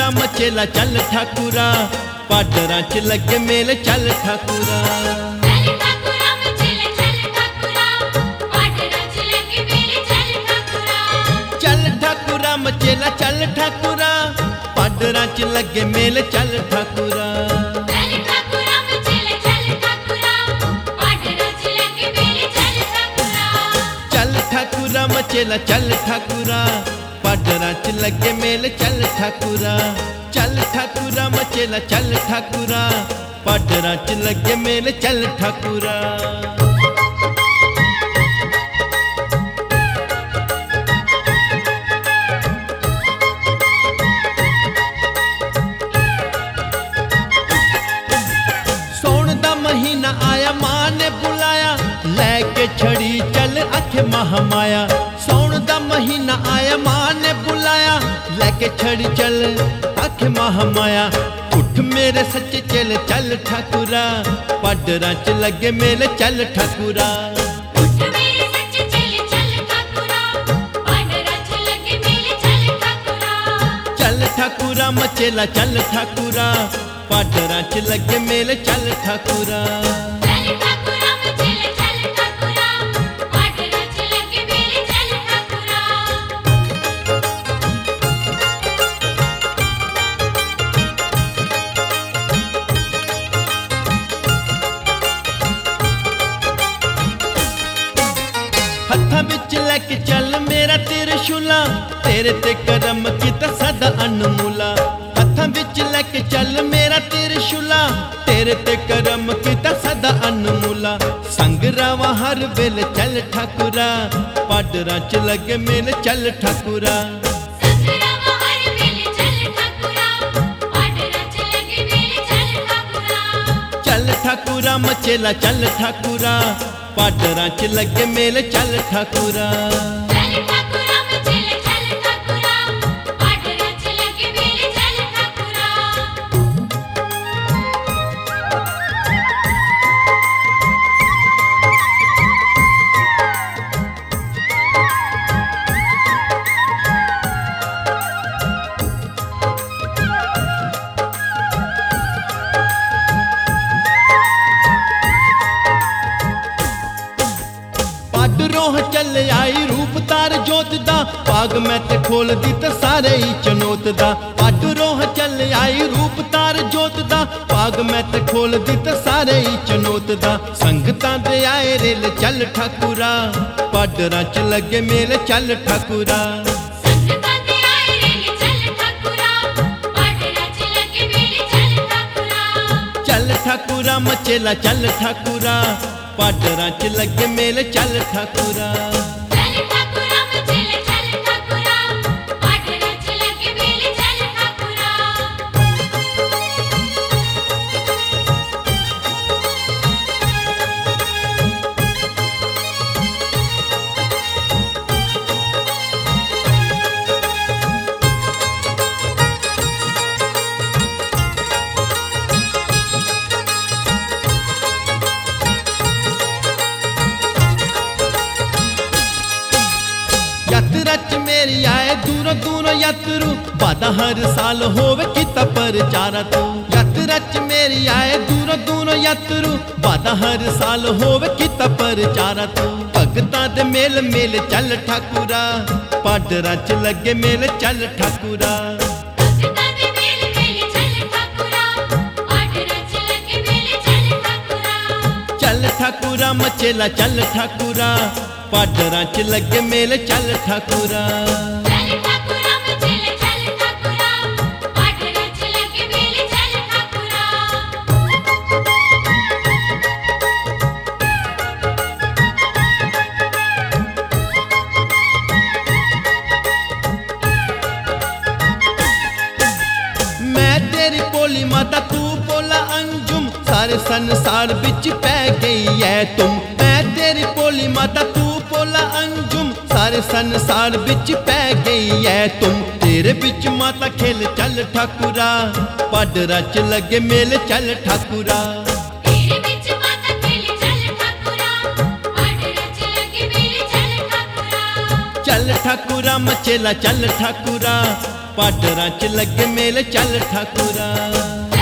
ठाकुरा मचेला चल ठाकुरा पाडरां च लगे मेल चल ठाकुरा। चल ठाकुरा मचेला चल ठाकुरा पाडरां च लगे मेल चल ठाकुरा। चल ठाकुरा मचेला चल ठाकुरा पाडरां च लगे मेल चल ठाकुरा। चल ठाकुरा मचेला चल ठाकुरा पाडरां च लगे मेल चल ठाकुरा। सौण दा महीना आया मां ने बुलाया लैके छड़ी चल आखे महामाया। सौण दा महीना आया मां ने बुलाया लैके छड़ी चल आखे महामाया। उठ मेरे सच्चे चल चल ठाकुरा पाडरां च लगे मेल चल ठाकुरा। चल ठाकुरा मचेला चल ठाकुरा पाडरां च लगे मेल चल ठाकुरा। हत्थां विच लैके चल मेरा त्रिशूला तेरे ते करम किता सदा अनमूला। हत्थां विच लैके चल मेरा त्रिशूला तेरे ते करम किता सदा अनमूला। संग रावा हर वेले चल ठाकुरा पाडरां च लगे मेल चल ठाकुरा। चल ठाकुरा मचेला चल ठाकुरा पाडरां च लगे मेल चल ठाकुरा। पाडरों चल आई रूप तार जोत दा पाग मैं ते खोल दी ते सारे ही चनोत दा। पाडरों चल आई रूप तार जोत दा पाग मैं ते खोल दी ते सारे ही चनोत दा। संगतां दे आए रेल चल ठाकुरा पाडरां च लगे मेल चल ठाकुरा। चल ठाकुरा मचेला चल ठाकुरा पाडरां च लगे मेल चल ठाकुरा। यात्रा च मेरी आए दूरों दूरों यात्रु बादा हर साल होवे किता प्रचारा तू। यात्रा च मेरी आए दूरों दूरों यात्रु बादा हर साल होवे किता प्रचारा तू। भगतां दे मेल मेल चल ठाकुरा पाडरां च लगे मेल चल ठाकुरा। चल ठाकुरा मचेला चल ठाकुरा पाडरां च लगे मेल चल ठाकुरा। मैं तेरी भोली माता तू भोला अंजुम सारे संसार बिच पै गई है तुम। मैं तेरी भोली माता तू भोला अंजुम सारे संसार बिच पै गई है तुम। तेरे बिच माता खेल चल ठाकुरा पाडरां च लगे मेल चल ठाकुरा। चल ठाकुरा मचेला चल ठाकुरा पाडरां च लगे मेले चल ठाकुरा।